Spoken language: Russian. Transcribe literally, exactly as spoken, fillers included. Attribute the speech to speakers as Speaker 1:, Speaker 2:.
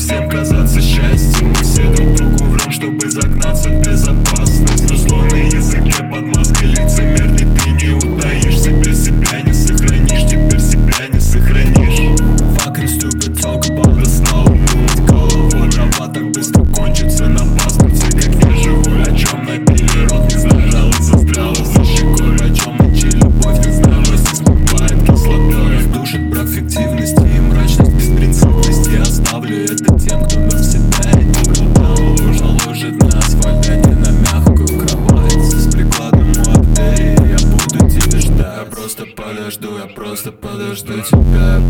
Speaker 1: всем казаться счастьем. Мы все друг другу врем, чтобы загнаться в безопасность. Но зло на языке под маской лицемерный. Ты не утаишь себе себя, не сохранишь. Теперь себя не сохранишь. Fucking stupid talk about the snow. Думать головой, трава так быстро кончится на паспорте. Как я живу, о чем набили рот, не знаю, жалуется здраво за щекой. О чем ночи любовь, не знаю, если смывает кислотой. Душит брак фиктивности и мрачность беспринципности. Оставлю это тем, кто на себя не продал. Лужа ложит на асфальт, а не на мягкую кровать. С прикладом у артерии я буду тебя ждать. Я просто подожду, я просто подожду тебя.